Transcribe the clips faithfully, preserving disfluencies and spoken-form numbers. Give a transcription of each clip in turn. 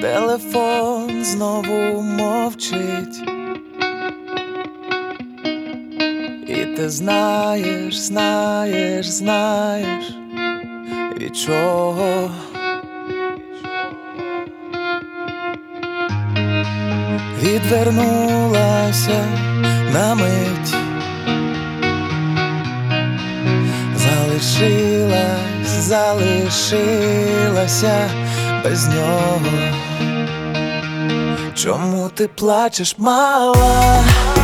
Телефон знову мовчить, і ти знаєш, знаєш, знаєш, від чого. Відвернулася на мить, залишилась, залишилася без нього. Чому ти плачеш, мала?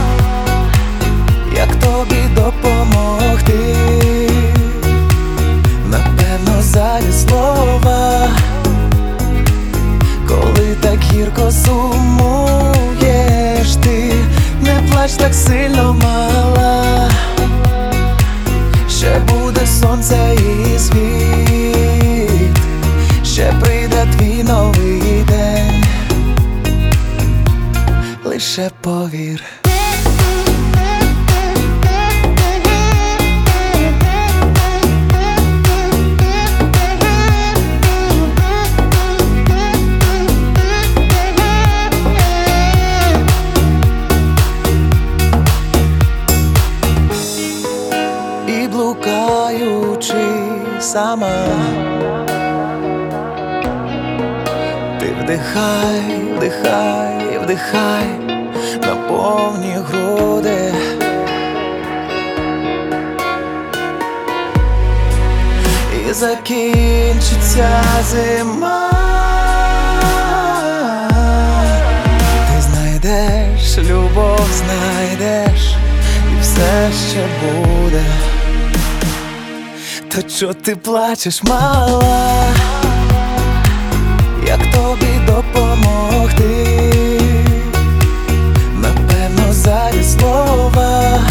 Як тобі допомогти? Напевно, зайві слова, коли так гірко сумуєш ти. Не плач так сильно, мала, ще буде сонце і світ, ще прийде твій новий день, лише повір. І блукаючи сама, ти вдихай, вдихай, вдихай на повні груди. І закінчиться зима, ти знайдеш любов, знайдеш, і все ще буде. То чо ти плачеш, мала? Як тобі допомогти? Напевно, зайві слова,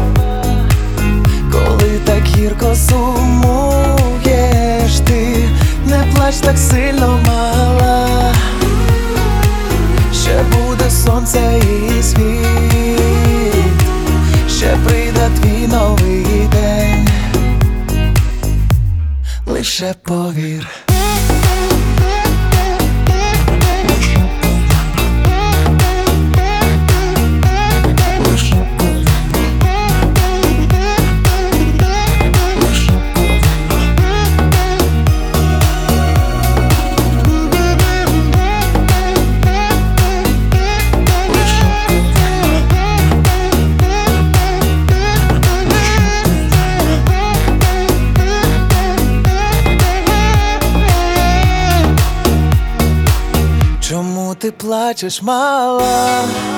коли так гірко сумуєш ти. Не плач так сильно, мала, ще буде сонце і світ, ще прийде твій новий день, лише повір. Чому ти плачеш, мала?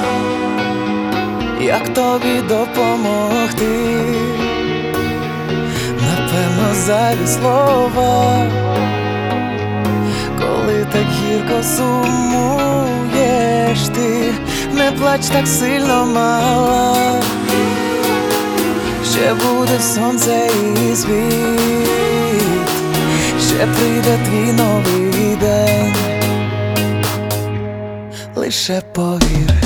Як тобі допомогти? Напевно, зайві слова, коли так гірко сумуєш ти. Не плач так сильно, мала, ще буде сонце і світ, ще прийде твій новий день, лише повір.